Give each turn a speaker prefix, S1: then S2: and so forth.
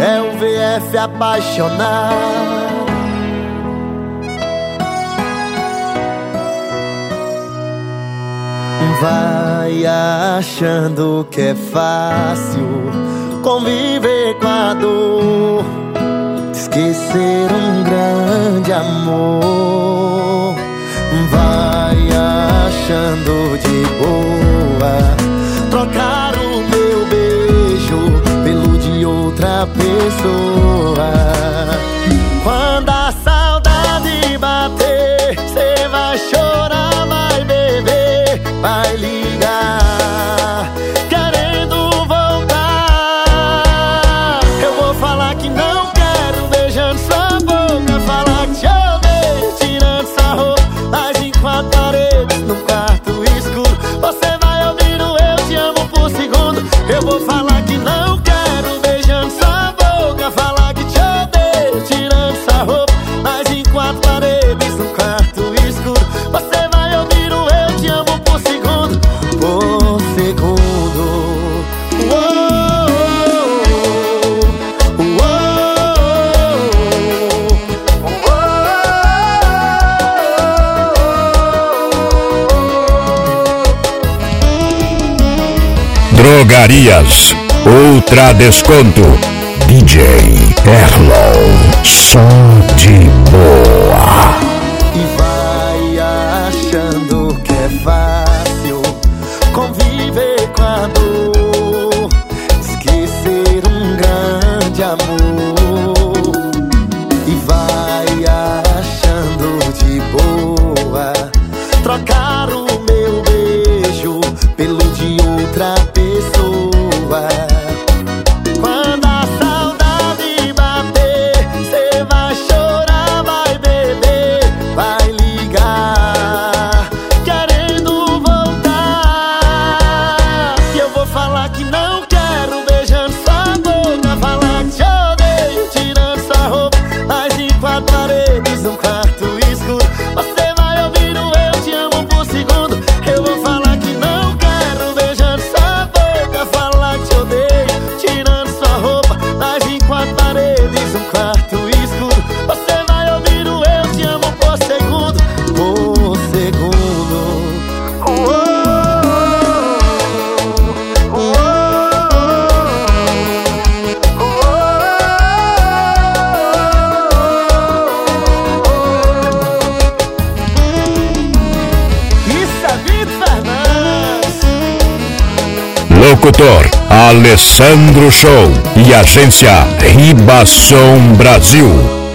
S1: é o VF apaixonado. Vai achando que é fácil conviver com a dor, esquecer um grande amor. Vai achando de boa trocar o meu beijo pelo de outra pessoa. Quando a saudade bater, cê vai chorar, vai beber, vai ligar querendo voltar. Eu vou falar que não quero, beijando sua boca, falar que te odeio, tirando sua roupa, mas em quatro paredes, num quarto escuro, você vai ouvindo eu te amo por segundo. Eu vou falar que não quero, beijando sua boca, falar que te odeio, tirando sua roupa, mas em quatro paredes, num quarto escuro, você vai ouvindo eu te amo por segundo. Por segundo.
S2: Drogarias Ultra Desconto, DJ Erlon, só de boa.
S1: E vai achando que é fácil conviver com a dor, esquecer um grande amor. E vai achando de boa trocar o meu beijo pelo de outra pessoa. Quando a saudade bater, cê vai chorar, vai beber, vai ligar querendo voltar. E eu vou falar que não quero, beijando sua boca, falar que te odeio, tirando sua roupa, mas em quatro paredes, num quarto escuro, você vai ouvindo eu te amo por segundo. Eu vou falar que não quero, beijando sua boca, falar que te odeio, tirando sua roupa, mas em quatro paredes, num quarto escuro, você vai ouvindo eu te amo por segundo. Por segundo. Isso é Vitor Fernandes.
S2: Locutor Alessandro Show e Agência Ribação Brasil.